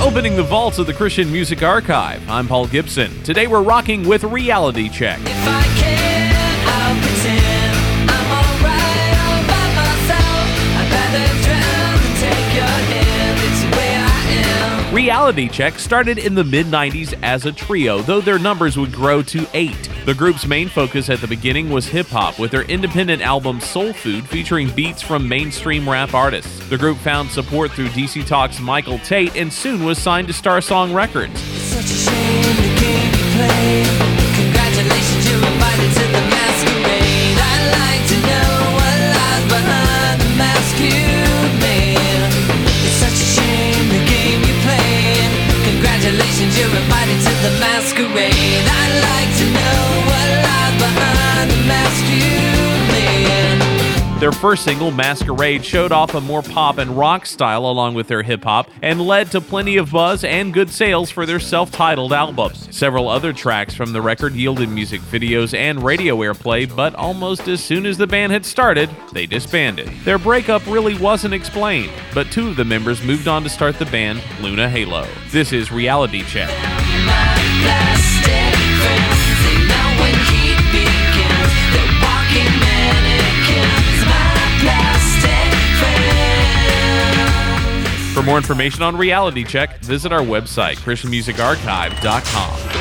Opening the vaults of the Christian Music Archive, I'm Paul Gibson. Today we're rocking with Reality Check. If I can, I'll pretend I'm alright all by myself. I'd rather drown than take your hand. It's the way I am. Reality Check started in the mid-90s as a trio, though their numbers would grow to 8. The group's main focus at the beginning was hip-hop, with their independent album Soul Food featuring beats from mainstream rap artists. The group found support through DC Talk's Michael Tate and soon was signed to Star Song Records. It's such a shame the game you play. Congratulations, you're invited to the masquerade. I'd like to know what lies behind the mask you made. It's such a shame the game you play. Congratulations, you're invited to the masquerade. I'd like to know what lies behind the mask you made. Their first single, Masquerade, showed off a more pop and rock style along with their hip-hop and led to plenty of buzz and good sales for their self-titled album. Several other tracks from the record yielded music videos and radio airplay, but almost as soon as the band had started, they disbanded. Their breakup really wasn't explained, but 2 of the members moved on to start the band Luna Halo. This is Reality Check. My plastic friends, they know when heat begins. They're walking mannequins. My plastic friends. For more information on Reality Check, visit our website, ChristianMusicArchive.com.